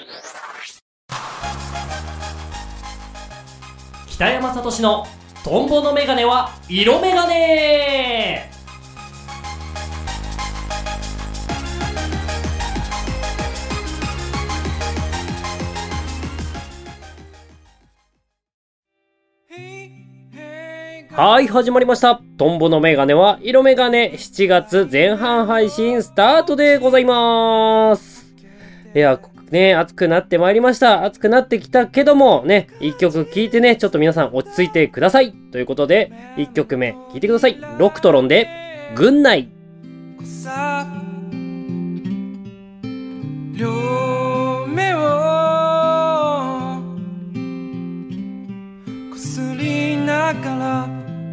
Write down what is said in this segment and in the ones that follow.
北山聡のトンボのメガネは色メガネ。はい、始まりました。トンボのメガネは色メガネ。7月前半配信スタートでございます。いや、ね、暑くなってまいりました。暑くなってきたけども、ね、一曲聴いてね、ちょっと皆さん落ち着いてください。ということで、一曲目聴いてください。ロクトロンで、グンナイ。 両目をこすりながら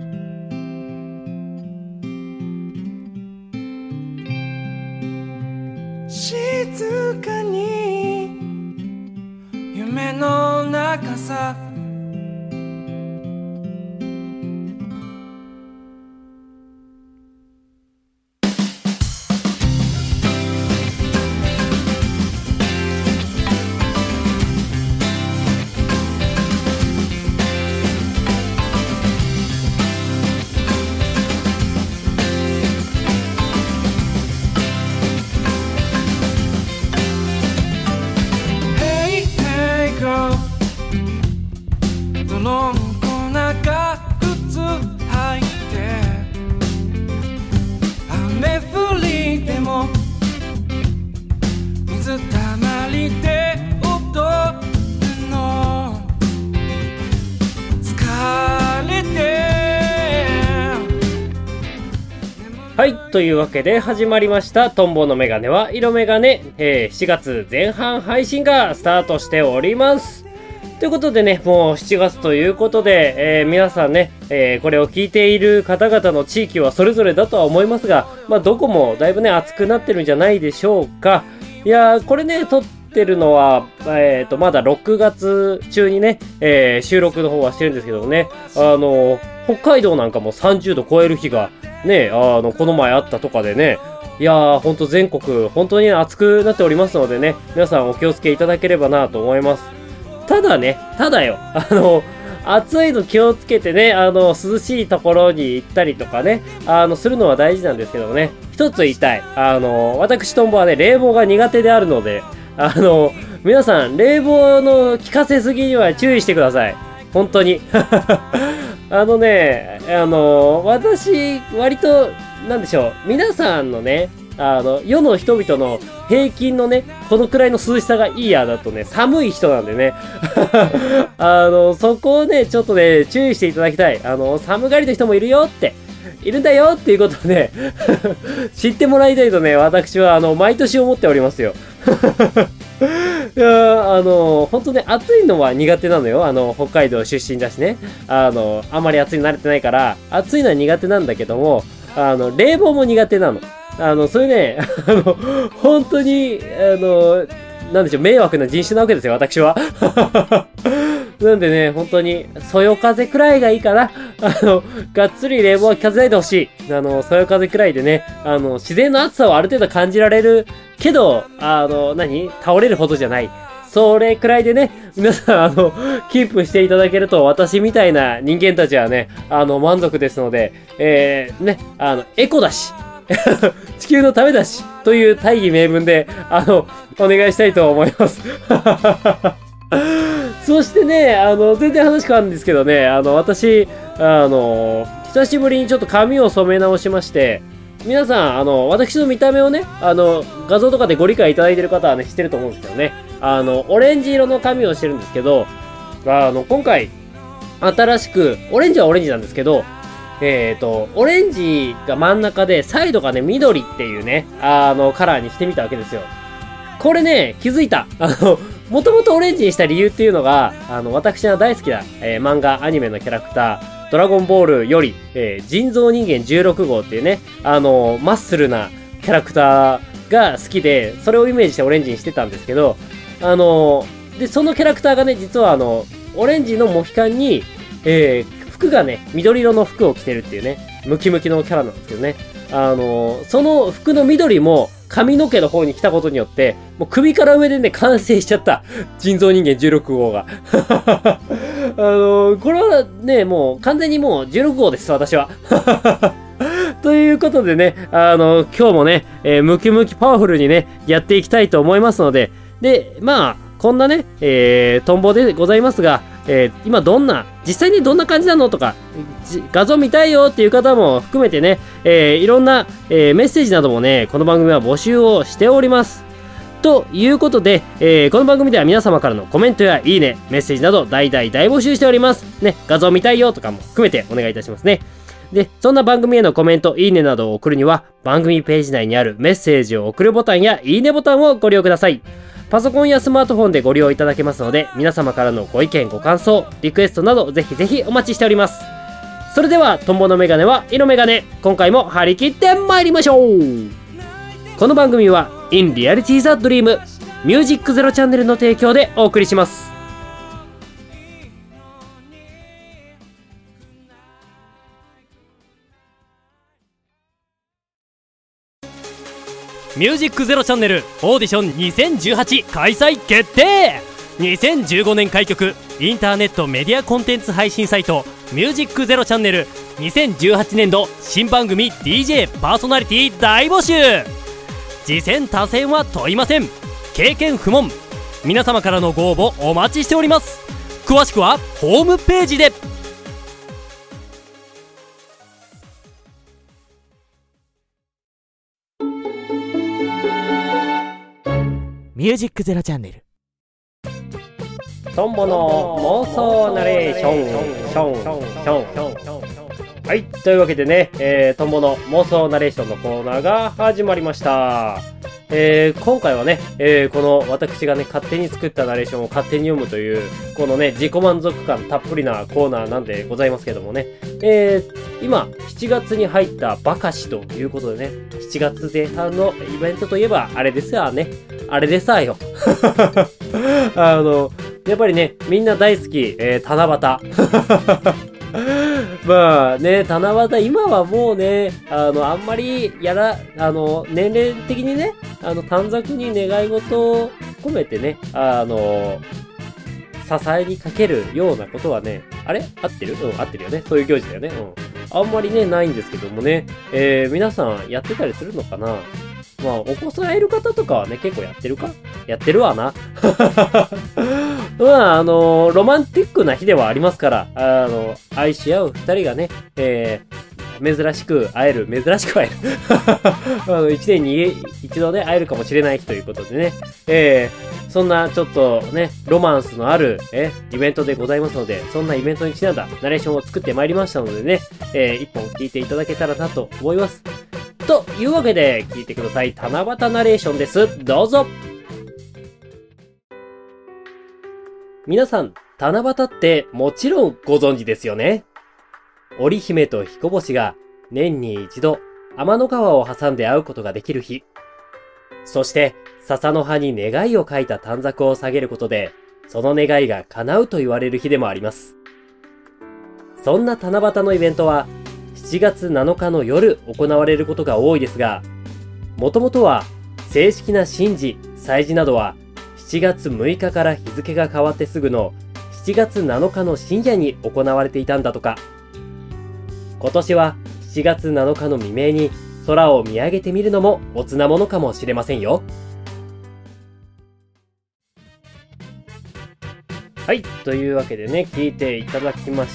静かに夢の中さの粉が靴履いて雨降りでも水たまりで踊るの疲れて。 はい、というわけで始まりましたトンボのメガネは色メガネ、7月前半配信がスタートしております。ということでね、もう7月ということで、皆さんね、これを聞いている方々の地域はそれぞれだとは思いますが、まあどこもだいぶね、暑くなってるんじゃないでしょうか。いやー、これね、撮ってるのは、まだ6月中にね、収録の方はしてるんですけどね、北海道なんかも30度超える日がね、この前あったとかでね、いやー、ほんと全国、本当に暑くなっておりますのでね、皆さんお気をつけいただければなと思います。ただよ、暑いの気をつけてね、涼しいところに行ったりとかね、するのは大事なんですけどもね、一つ言いたい。私トンボはね、冷房が苦手であるので、皆さん、冷房の効かせすぎには注意してください。本当に。私、割と、なんでしょう、皆さんのね、世の人々の平均のね、このくらいの涼しさがいいやだとね、寒い人なんでね、そこをね、ちょっとね、注意していただきたい。寒がりの人もいるよって、いるんだよっていうことをね、知ってもらいたいとね、私は、毎年思っておりますよ。いやほんとね、暑いのは苦手なのよ。北海道出身だしね。あんまり暑いの慣れてないから、暑いのは苦手なんだけども、冷房も苦手なの。それね、本当に、なんでしょう、迷惑な人種なわけですよ、私は。なんでね、本当に、そよ風くらいがいいかな。がっつり冷房は効かせないでほしい。そよ風くらいでね、自然の暑さをある程度感じられるけど、倒れるほどじゃない。それくらいでね、皆さん、キープしていただけると、私みたいな人間たちはね、満足ですので、ね、エコだし、地球のためだし、という大義名分で、お願いしたいと思います。そしてね、全然話変わるんですけどね、私、久しぶりにちょっと髪を染め直しまして、皆さん、私の見た目をね、画像とかでご理解いただいている方はね、知ってると思うんですけどね、オレンジ色の髪をしてるんですけど、今回、新しく、オレンジはオレンジなんですけど、オレンジが真ん中で、サイドがね、緑っていうね、カラーにしてみたわけですよ。これね、気づいた。もともとオレンジにした理由っていうのが、私が大好きな、漫画、アニメのキャラクター、ドラゴンボールより、人造人間16号っていうね、マッスルなキャラクターが好きで、それをイメージしてオレンジにしてたんですけど、で、そのキャラクターがね、実はオレンジのモヒカンに、服がね、緑色の服を着てるっていうね、ムキムキのキャラなんですけどね。その服の緑も髪の毛の方に来たことによって、もう首から上でね、完成しちゃった。人造人間16号が。これはね、もう完全にもう16号です、私は。ということでね、今日もね、ムキムキパワフルにね、やっていきたいと思いますので、で、まあ、こんなね、トンボでございますが、今実際にどんな感じなのとか、画像見たいよっていう方も含めてね、いろんな、メッセージなどもね、この番組は募集をしております。ということで、この番組では皆様からのコメントやいいね、メッセージなど大募集しております。ね、画像見たいよとかも含めてお願いいたしますね。で、そんな番組へのコメント、いいねなどを送るには、番組ページ内にあるメッセージを送るボタンやいいねボタンをご利用ください。パソコンやスマートフォンでご利用いただけますので、皆様からのご意見、ご感想、リクエストなどぜひぜひお待ちしております。それでは、トンボのメガネは色メガネ。今回も張り切って参りましょう。この番組は In Reality the Dream Music Zero チャンネルの提供でお送りします。ミュージックゼロチャンネルオーディション2018開催決定。2015年開局インターネットメディアコンテンツ配信サイトミュージックゼロチャンネル2018年度新番組 DJ パーソナリティ大募集。次戦他戦は問いません。経験不問。皆様からのご応募お待ちしております。詳しくはホームページで。 ミュージックゼロチャンネルトンボの妄想ナレーション。はい、というわけでね、トンボの妄想ナレーションのコーナーが始まりました。今回はね、この私がね、勝手に作ったナレーションを勝手に読むという、このね、自己満足感たっぷりなコーナーなんでございますけどもね、今、7月に入ったバカシということでね、7月前半のイベントといえば、あれですよね。あれでさよ。やっぱりね、みんな大好き、七夕。まあね、七夕、今はもうね、あんまり年齢的にね、短冊に願い事を込めてね、支えにかけるようなことはね、あれ合ってる？合ってるよね。そういう行事だよね。あんまりね、ないんですけどもね、皆さんやってたりするのかな？まあ、お子さんいる方とかはね、結構やってるか？やってるわな。まあ、ロマンティックな日ではありますから、愛し合う二人がね、珍しく会える。一年に一度ね、会えるかもしれない日ということでね、そんなちょっとね、ロマンスのある、イベントでございますので、そんなイベントにちなんだナレーションを作ってまいりましたのでね、一本聞いていただけたらなと思います。というわけで、聞いてください。七夕ナレーションです。どうぞ。皆さん、七夕ってもちろんご存知ですよね。織姫と彦星が年に一度天の川を挟んで会うことができる日。そして、笹の葉に願いを書いた短冊を下げることで、その願いが叶うと言われる日でもあります。そんな七夕のイベントは、7月7日の夜行われることが多いですが、もともとは正式な神事、祭事などは7月6日から日付が変わってすぐの7月7日の深夜に行われていたんだとか。今年は7月7日の未明に空を見上げてみるのもおつなものかもしれませんよ。はい、というわけでね、聞いていただきました。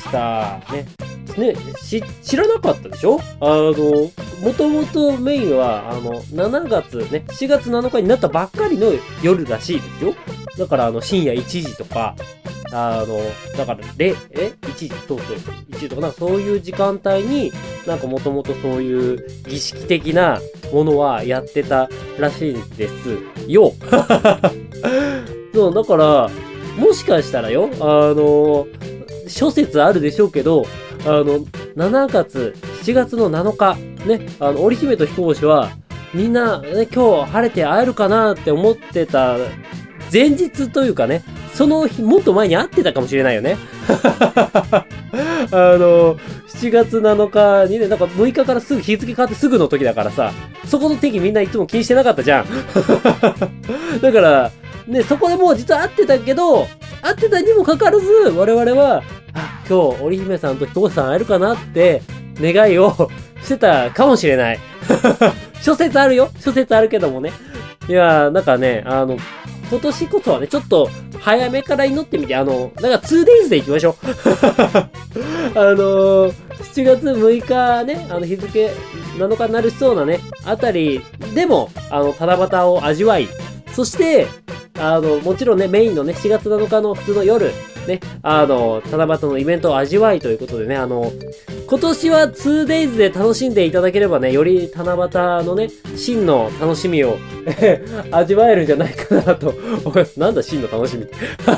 ね、知らなかったでしょ？もともとメインは、7月ね、7月7日になったばっかりの夜らしいですよ。だから、深夜1時とか、だから、1時、そう、1時とか、なんかそういう時間帯に、なんかもともとそういう儀式的なものはやってたらしいんですよ。そう、だから、もしかしたらよ、諸説あるでしょうけど、7月の7日、ね、織姫と彦星は、みんな、ね、今日晴れて会えるかなって思ってた前日というかね、その日、もっと前に会ってたかもしれないよね。 7月7日にね、なんか6日からすぐ日付変わってすぐの時だからさ、そこの天気みんないつも気にしてなかったじゃん。だから、ね、そこでもう実は会ってたけど、会ってたにもかかわらず、我々は、あ、今日、織姫さんとひとさん会えるかなって願いをしてたかもしれない。諸説あるよ。諸説あるけどもね。いやー、なんかね、今年こそはね、ちょっと早めから祈ってみて、なんか 2days で行きましょう。7月6日ね、日付7日になりそうなね、あたりでも、七夕を味わい、そして、もちろんね、メインのね、7月7日の普通の夜、ね、七夕のイベントを味わいということでね、今年は 2days で楽しんでいただければね、より七夕のね、真の楽しみを味わえるんじゃないかなと思います。なんだ真の楽しみ。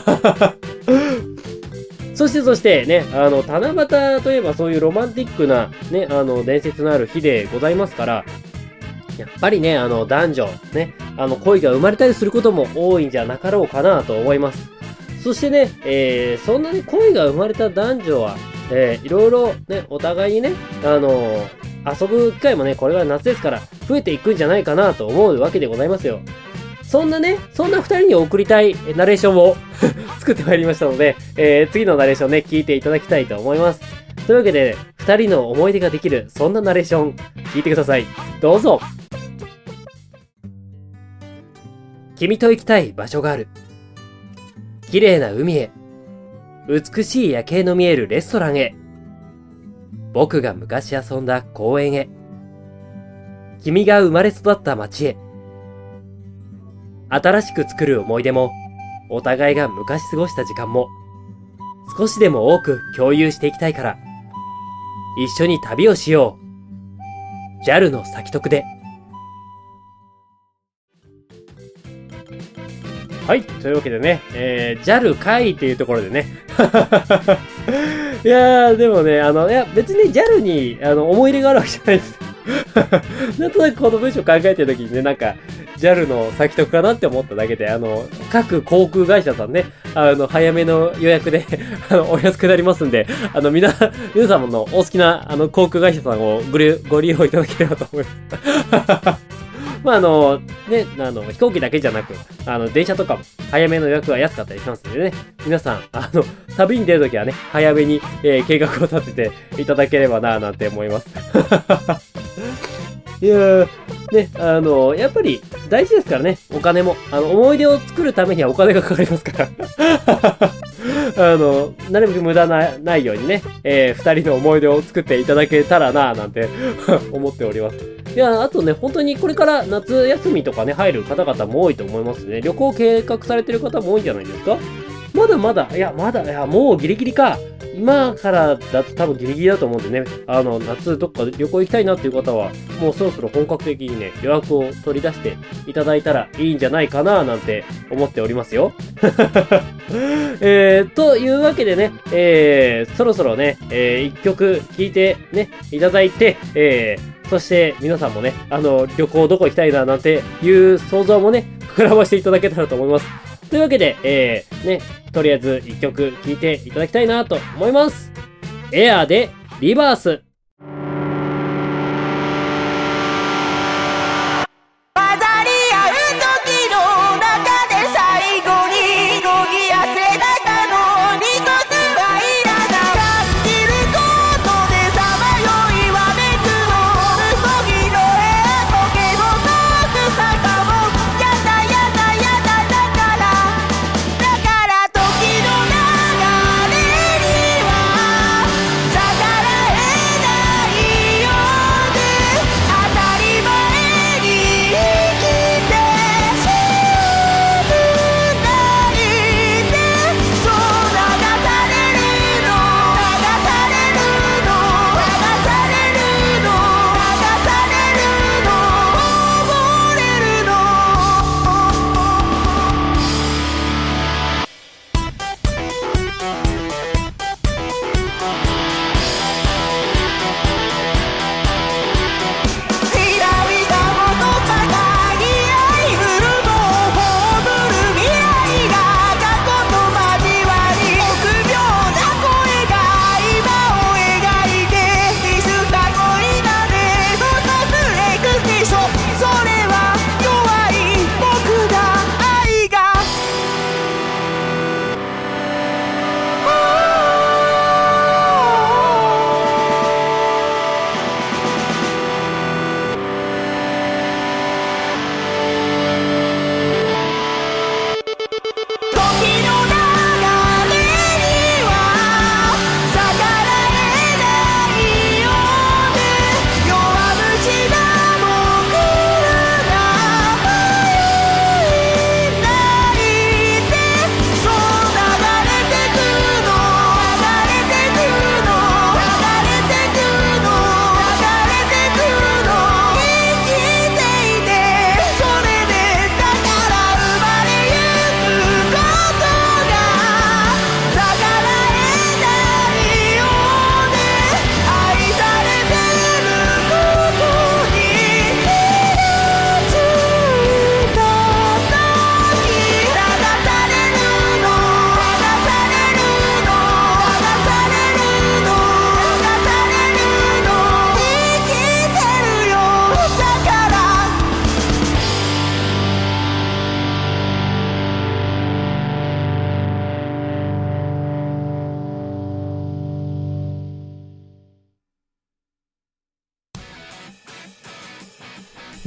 そしてね、七夕といえばそういうロマンティックなね、伝説のある日でございますから、やっぱりね、男女、ね、恋が生まれたりすることも多いんじゃなかろうかなと思います。そしてね、そんなに恋が生まれた男女は、いろいろね、お互いにね、遊ぶ機会もね、これから夏ですから、増えていくんじゃないかなと思うわけでございますよ。そんな二人に送りたいナレーションを作ってまいりましたので、次のナレーションね、聞いていただきたいと思います。というわけで、二人の思い出ができる、そんなナレーション、聞いてください。どうぞ。君と行きたい場所がある。綺麗な海へ。美しい夜景の見えるレストランへ。僕が昔遊んだ公園へ。君が生まれ育った街へ。新しく作る思い出も、お互いが昔過ごした時間も、少しでも多く共有していきたいから、一緒に旅をしよう。JAL の先得で。はい。というわけでね、JAL 会っていうところでね。いやー、でもね、いや、別に JAL に、思い入れがあるわけじゃないです。なんとなくこの文章考えてるときにね、なんか、JAL の先得かなって思っただけで、各航空会社さんね、早めの予約で、お安くなりますんで、皆様のお好きな、航空会社さんをご利用いただければと思います。まあ、ね、飛行機だけじゃなく、電車とかも早めの予約は安かったりしますんでね、皆さん、旅に出るときはね、早めに、計画を立てていただければなぁなんて思います。いやー、ね、やっぱり大事ですからね、お金も。思い出を作るためにはお金がかかりますから。なるべく無駄ないようにね、二人の思い出を作っていただけたらなぁなんて思っております。いや、あとね、本当にこれから夏休みとかね、入る方々も多いと思いますね。旅行計画されてる方も多いんじゃないですか？まだ、もうギリギリか。今からだと多分ギリギリだと思うんでね、夏どっか旅行行きたいなっていう方は、もうそろそろ本格的にね、予約を取り出していただいたらいいんじゃないかななんて思っておりますよ。というわけでね、そろそろね、一曲聴いてね、いただいて、そして皆さんもね、旅行どこ行きたいななんていう想像もね、膨らましていただけたらと思います。というわけで、ね、とりあえず一曲聴いていただきたいなと思います。エアーでリバース。 逆らえない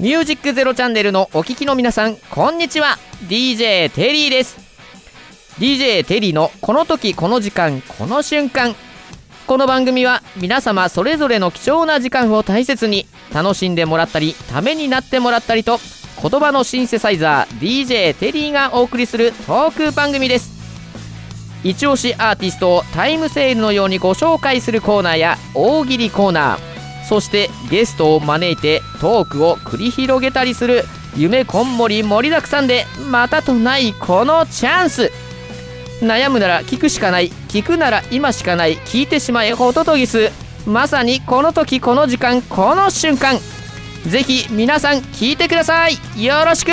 ミュージックゼロチャンネルのお聞きの皆さん、こんにちは。 DJ テリーです。 DJ テリーのこの時この時間この瞬間。この番組は皆様それぞれの貴重な時間を大切に楽しんでもらったりためになってもらったりと、言葉のシンセサイザー DJ テリーがお送りするトーク番組です。一押しアーティストをタイムセールのようにご紹介するコーナーや大喜利コーナー、そしてゲストを招いてトークを繰り広げたりする夢こんもり盛りだくさんでまたとないこのチャンス。悩むなら聞くしかない、聞くなら今しかない、聞いてしまえホトトギス。まさにこの時この時間この瞬間。ぜひ皆さん聞いてください。よろしく。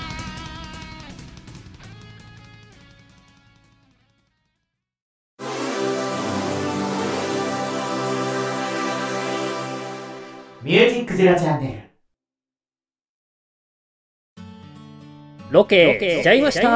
ミュージックゼロチャンネル。 ロケしちゃいました。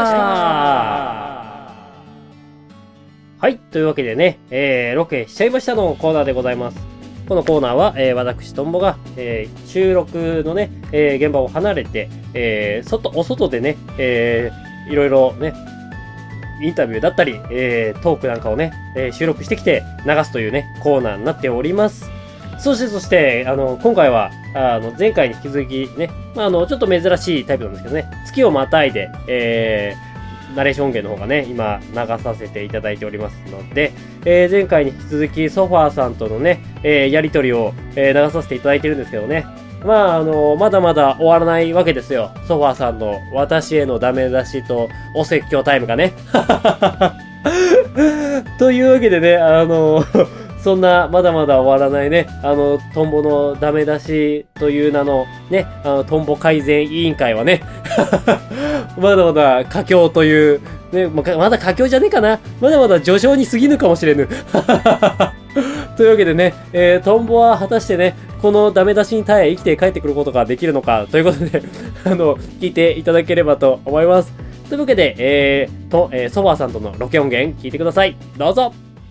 はい。というわけでね、ロケしちゃいましたのコーナーでございます。このコーナーは、私、とんぼが、収録のね、現場を離れて、お外でね、いろいろね、インタビューだったり、トークなんかをね、収録してきて流すというね、コーナーになっております。そして、今回は、前回に引き続きね、ちょっと珍しいタイプなんですけどね、月をまたいで、ナレーション音源の方がね、今、流させていただいておりますので、前回に引き続き、ソファーさんとのね、やりとりを、流させていただいてるんですけどね、まだまだ終わらないわけですよ。ソファーさんの私へのダメ出しとお説教タイムがね。というわけでね、そんな、まだまだ終わらないね、トンボのダメ出しという名のね、トンボ改善委員会はね、まだまだ佳境という、ね、まだ佳境じゃねえかな。まだまだ序章に過ぎぬかもしれぬ。というわけでね、トンボは果たしてね、このダメ出しに耐え生きて帰ってくることができるのか、ということで、聞いていただければと思います。というわけで、ソファーさんとのロケ音源聞いてください。どうぞ。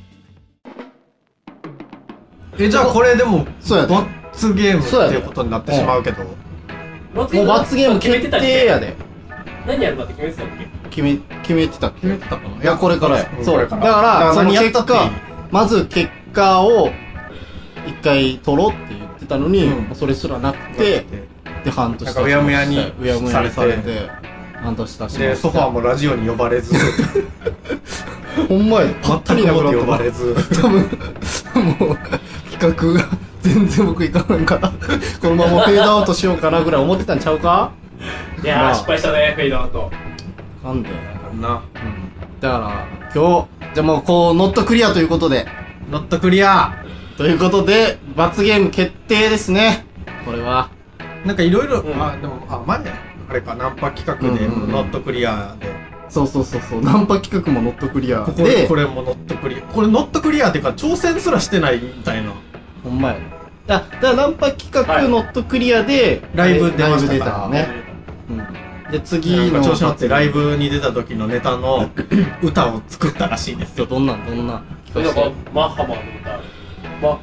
じゃあこれでもそうやで罰ゲームっていうことになってしまうけど、 もう罰ゲーム決定やで。 何やるかって決めてたっけ？ 決めてたっけ？ 決めてたかな。 いやこれからや。そうだだからその結何やったっていい果、まず結果を一回取ろうって言ってたのに、それすらなくて、で半年なんかうやむやにうやむやにされて半年経ちました。 でソファーもラジオに呼ばれず、 ほんまやぱったりなくなった。 呼ばれず、 多分もう企画が全然僕いかないからこのままフェードアウトしようかなぐらい思ってたんちゃうか。 いやー、失敗したね、フェードアウト。 なんでな、 だから今日じゃあもうこうノットクリアということでノットクリアということで罰ゲーム決定ですね。これはなんかいろいろ、でも前あれかナンパ企画でノットクリアで、 そうナンパ企画もノットクリアで、 これもノットクリア、これノットクリアっていうか挑戦すらしてないみたいな。 ほんまやね。だからナンパ企画ノットクリアでライブ出ました出からたね。で次の調子乗ってライブに出た時のネタの歌を作ったらしいですよ。 どんなそれなんかマッハマーの歌、マッ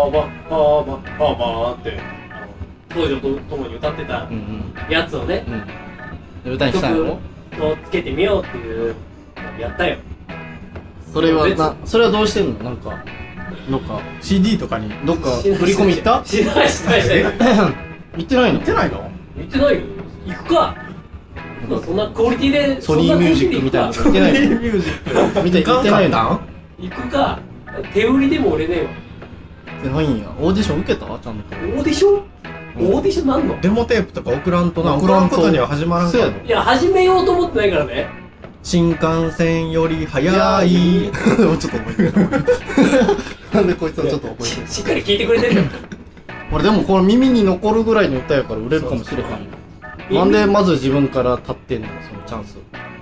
ハって当時とともに歌ってたやつをね、 歌にしたの曲をつけてみようっていうのやったよ。 それはどうしてんの？なんかどっか CD とかに振り込み行った？ しない行ってないの？ 行ってないの？ 行ってないよ。行くか。そんなクオリティでソニーミュージックみたいなの行ってないの？ ソニーミュージック見て行ってないの？ 行くか。手売りでも売れねえわ。 ってないんや。オーディション受けた？ちゃんと。 オーディションなんの？ デモテープとか送らんとな、送らんことには始まらんから。 いや、始めようと思ってないからね。 新幹線より早い。 ちょっと覚えてる。なんでこいつはちょっと覚えてる。 しっかり聞いてくれてるよ。 俺でもこの耳に残るぐらいの歌やから売れるかもしれへんよ。なんでまず自分から立ってんのそのチャンス。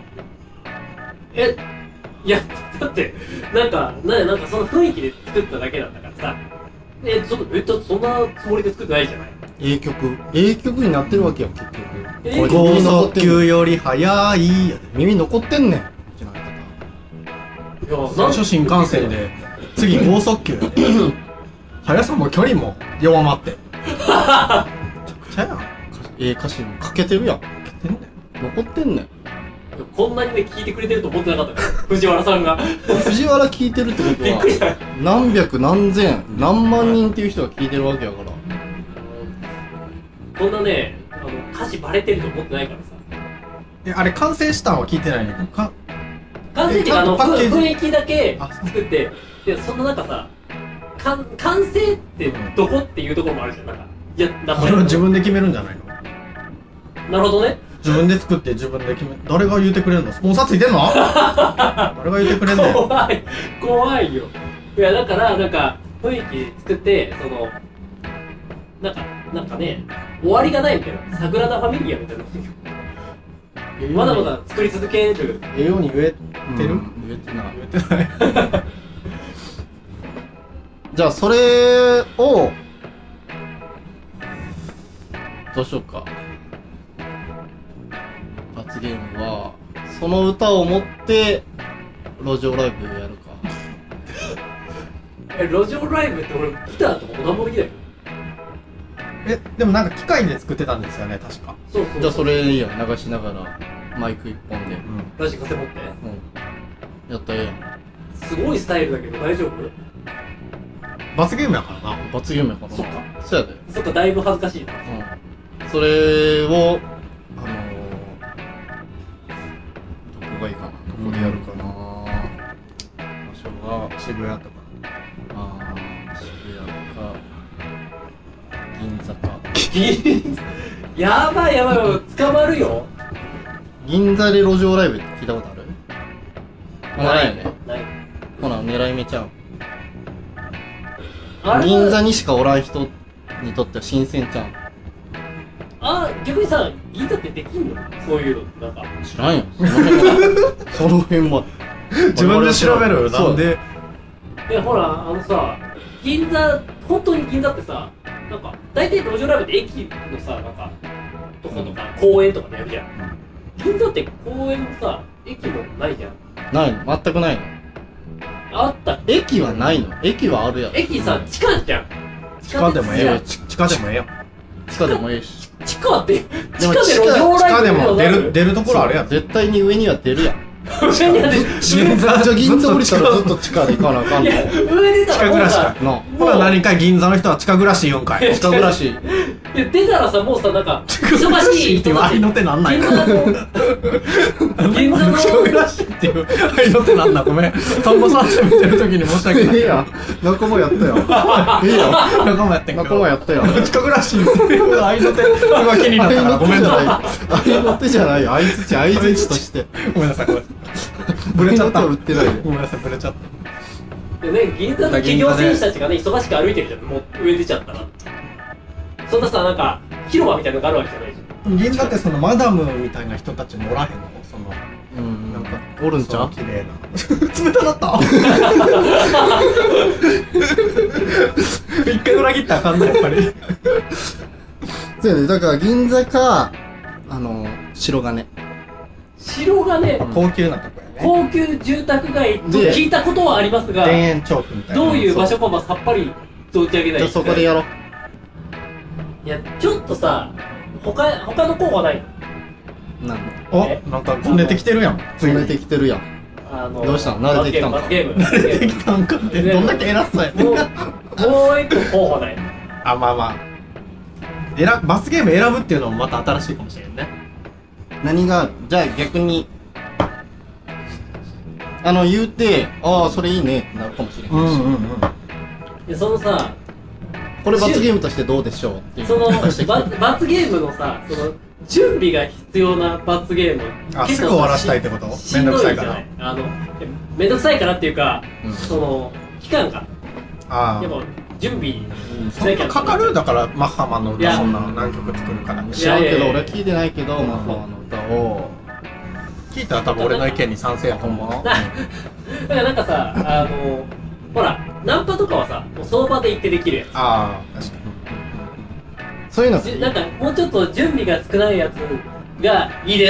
いや、だって、なんかその雰囲気で作っただけなんだからさ。そんなつもりで作ってないじゃない。 ええ曲になってるわけやん結局。 剛速球より速い。 耳残ってんねん。 最初新幹線で、次剛速球やで。速さも距離も弱まって。めちゃくちゃやん。 歌詞も書けてるやん。残ってんねん。 こんなにね、聞いてくれてると思ってなかったから、藤原さんが。 藤原聞いてるってことびっくりした。 は、何百何千何万人っていう人が聞いてるわけやから。 こんなね、歌詞バレてると思ってないからさ。 あれ完成したのは聞いてないねんけど、 完成っていうか、 ちゃんとパッケージ雰囲気だけ作って、で、そんな中さ、完成ってどこっていうところもあるじゃん。なんか、いや、なんかそれは自分で決めるんじゃないの？ なるほどね。 自分で作って自分で決め、誰が言うてくれるの？スポンサーついてんの？誰が言うてくれんの？ 怖いよ。いや、だから、なんか、雰囲気作って、なんかね、終わりがないみたいな。サグラダ・ファミリアみたいな。まだまだ作り続ける。 ええように言えてる？ 言えてない。 言えてない。 じゃあそれをどうしようか。罰ゲームはその歌を持って路上ライブやるか。 路上ライブって俺ギターとか何もできないよ。 でもなんか機械で作ってたんですよね、確か。 そう。 じゃあそれいいやん。流しながらマイク一本で。 ラジカセ持って。 やったらええやん。 すごいスタイルだけど大丈夫？ 罰ゲームやからな。 罰ゲームやからな。 そっか。 そうやで。 そっか、だいぶ恥ずかしいな。 それをどこがいいかな。どこでやるかな。場所が渋谷とか。 渋谷か銀座か。 やばい、捕まるよ。 銀座で路上ライブって聞いたことある？ないよね。 ない。 ほな狙い目ちゃう。 あれ銀座にしかおらん人にとっては新鮮ちゃう。 逆にさ、銀座ってできんの？そういうの、なんか。 知らんよ。その辺は自分で調べる？なんで？ ほら、銀座、本当に銀座ってさ、なんか、大体路上ライブって駅のさ、なんか、とことか、公園とかでやるじゃん。銀座って公園もさ、駅もないじゃん。 ないの？全くないの？ あった。 駅はないの？駅はあるやろ。 駅さ、地下じゃん。 地下でもええよ。地下でもええよ。 地下でもええし。 地下で路上地下でも出るところあるやん。 絶対に上には出るやん。 上にはね、 じゃあ銀座降りたらずっと地下で行かなあかんの。 いや、上出たら地下暮らしか。 なほら何か銀座の人は地下暮らし言うんかい。 地下暮らし。 出たらさ、もうさ、なんか、忙しいっていう愛の手なんない銀座の地下暮らしっていう愛の手なんだ。ごめん。トンボさんって見てる時に申し訳ない。 ええやん。仲間やったよ。ええやん。 仲間やってんけど。 仲間やったよ。 地下暮らしっていう愛の手すごい気になったからごめんなさい。 愛の手じゃないよ。相づちとして。 ごめんなさい。ごめんなさい。ブレちゃった。 売ってないよ。 ごめんなさい。ブレちゃった。 でね、銀座の企業選手たちがね、忙しく歩いてるじゃん。もう上出ちゃったら。そんなさ、なんか、広場みたいなのがあるわけじゃないじゃん。 銀座ってそのマダムみたいな人たちもおらへんの？そのなんかおるんちゃう？ 綺麗な。冷たなった。一回裏切ったらあかんねやっぱり。 そうやね。だから銀座か白金。 城がね、 高級なとこやね。 高級住宅街と聞いたことはありますが、 田園調布みたいな。 どういう場所かはさっぱり存じ上げない。 じゃあそこでやろう。 いや、ちょっとさ、他の候補はないの？ なんお、 えなんかこねてきてるやん。 つめてきてるやん。どうしたの？慣れてきたんか？ 罰ゲーム。 慣れてきたんかってどんだけ偉そうやねん。 もう一個候補ないの？ あ、まあまあ。罰ゲーム選ぶっていうのもまた新しいかもしれんね。 何がある？じゃあ逆に言うて、それいいねってなるかもしれないし、 で、そのさ、 これ罰ゲームとしてどうでしょうっていうその出してきて罰ゲームのさ、その準備が必要な罰ゲーム。 すぐ終わらしたいってこと？めんどくさいから。 めんどくさいからっていうか、 うんその期間があやっぱ準備しそなんきゃなかかる？だからマッハマンのいや歌そんな何曲作るから。 知らんけどいやいやいや俺は聞いてないけど、マッハマンの歌を聞いたら多分俺の意見に賛成やと思う。 だからなんかさ、ほら、ナンパとかはさ、もうその場で行ってできるやつ。 ああ、確かに。 そういうのなんかもうちょっと準備が少ないやつがいいです。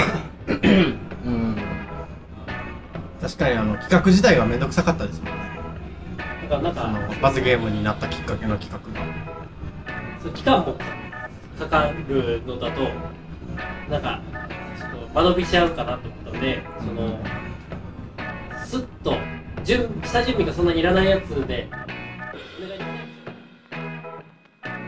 確かに企画自体がめんどくさかったですもんね。 なんか罰ゲームになったきっかけの企画が。 そう期間もかかるのだとなんかちょっと間延びしちゃうかなと思ったので、スッと下準備がそんなにいらないやつでお願いします。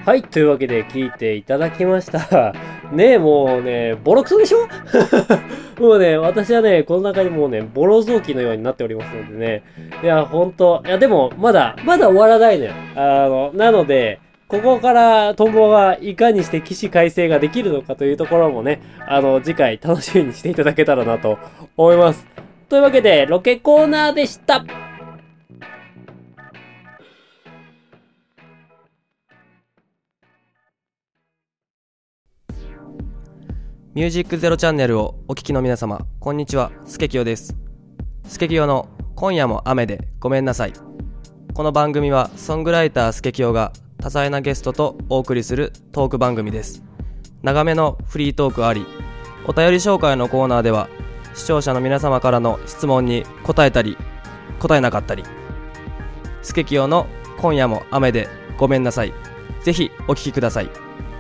はい、というわけで聞いていただきましたね。えもうねボロクソでしょもうね私はねこの中にもうねボロ雑巾のようになっておりますのでね、いやほんと、いやでもまだ終わらないのよ。なのでここからトンボがいかにして起死回生ができるのかというところもね、次回楽しみにしていただけたらなと思います。というわけでロケコーナーでした。 ミュージックゼロチャンネルをお聞きの皆様、こんにちは、スケキヨです。スケキヨの今夜も雨でごめんなさい。この番組はソングライタースケキヨが多彩なゲストとお送りするトーク番組です。長めのフリートークあり、お便り紹介のコーナーでは視聴者の皆様からの質問に答えたり答えなかったり、スケキヨの今夜も雨でごめんなさい。ぜひお聞きください。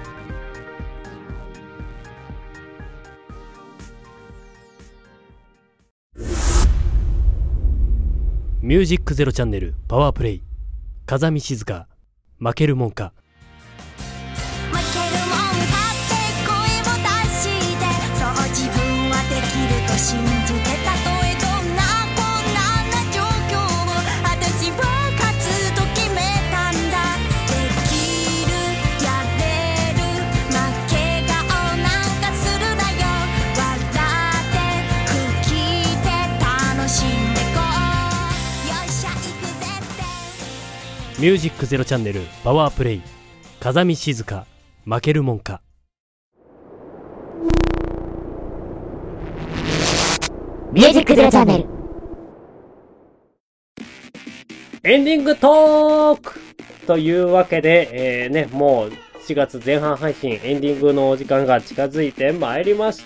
ミュージックゼロチャンネルパワープレイ、風見静香、負けるもんか。 負けるもんかって声を出して、そう自分はできると信じて、たとえどんな困難な状況を私は勝つと決めたんだ。できる、やれる、負け顔なんかするなよ。笑って吹きで楽しんでこう。 ミュージックゼロチャンネルパワープレイ、風見静香、負けるもんか。 ミュージックゼロチャンネルエンディングトークというわけで、もう4月前半配信エンディングのお時間が近づいてまいりました。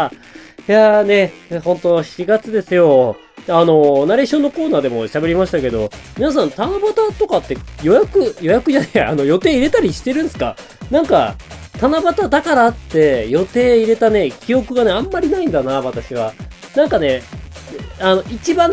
いやーね、ほんと7月ですよ。ナレーションのコーナーでも喋りましたけど、皆さん七夕とかって予約じゃねえ、予定入れたりしてるんですか？なんか、七夕だからって予定入れたね、記憶がね、あんまりないんだな、私は。なんかね、一番、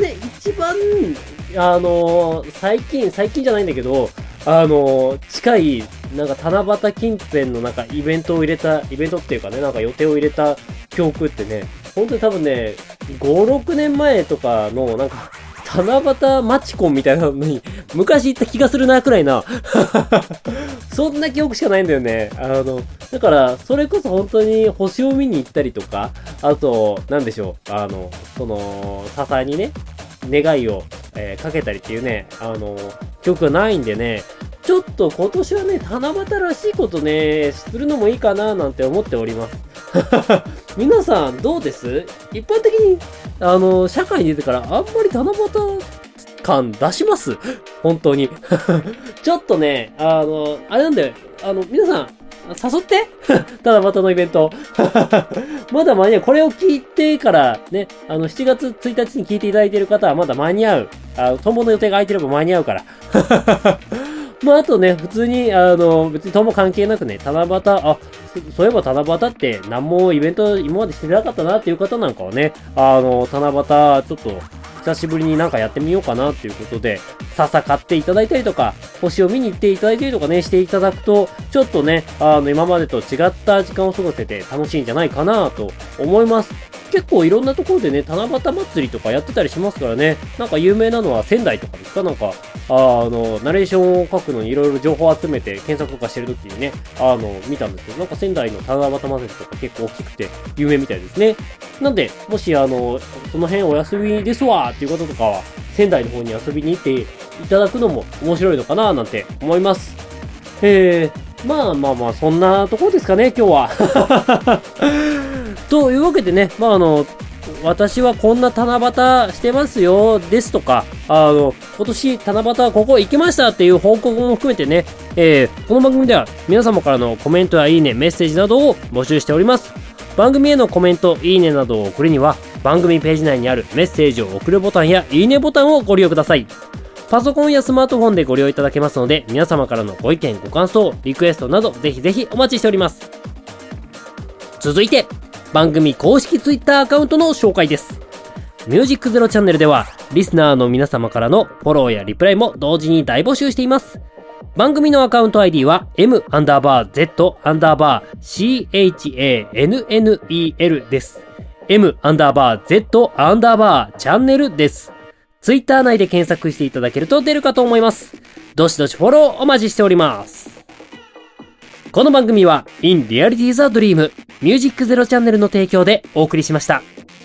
最近じゃないんだけど、近い、なんか七夕近辺のなんかイベントっていうかね、なんか予定を入れた記憶ってね、本当に多分ね、5、6年前とかの、なんか、七夕マチコンみたいなのに、昔行った気がするな、くらいな。そんな記憶しかないんだよね。だから、それこそ本当に星を見に行ったりとか、あと、なんでしょう、笹にね、願いを、かけたりっていうね、記憶がないんでね、ちょっと今年はね、七夕らしいことね、するのもいいかな、なんて思っております。皆さんどうです？一般的に社会に出てからあんまり七夕感出します？本当にちょっとねあれなんだよ、皆さん誘って七夕のイベントまだ間に合う。これを聞いてからね、7月1日に聞いていただいている方はまだ間に合う。トンボの予定が空いてれば間に合うからまあ、あとね、普通に、別にトンボ関係なくね、七夕、そういえば七夕って何もイベント今までしてなかったなっていう方なんかはね、七夕、ちょっと、久しぶりになんかやってみようかなっていうことで、笹買っていただいたりとか、星を見に行っていただいたりとかね、していただくと、ちょっとね、今までと違った時間を過ごせて楽しいんじゃないかなと思います。結構いろんなところでね、七夕祭りとかやってたりしますからね。なんか有名なのは仙台とかですか？なんか、ナレーションを書くのにいろいろ情報を集めて検索とかしてるときにね、見たんですけど、なんか仙台の七夕祭りとか結構大きくて有名みたいですね。なんで、もしその辺お休みですわーっていう方とかは、仙台の方に遊びに行っていただくのも面白いのかななんて思います。まあ、そんなところですかね、今日は。というわけでね、私はこんな七夕してますよ、ですとか、今年七夕ここ行きましたっていう報告も含めてね、この番組では皆様からのコメントやいいね、メッセージなどを募集しております。番組へのコメント、いいねなどを送るには、番組ページ内にあるメッセージを送るボタンやいいねボタンをご利用ください。 パソコンやスマートフォンでご利用いただけますので、皆様からのご意見、ご感想、リクエストなどぜひぜひお待ちしております。続いて、番組公式 Twitter アカウントの紹介です。ミュージックゼロチャンネルでは、リスナーの皆様からのフォローやリプライも同時に大募集しています。番組のアカウント ID は m_z_channel です。m_z_channel です。ツイッター内で検索していただけると出るかと思います。どしどしフォローお待ちしております。この番組は In Reality the Dream ミュージックゼロチャンネルの提供でお送りしました。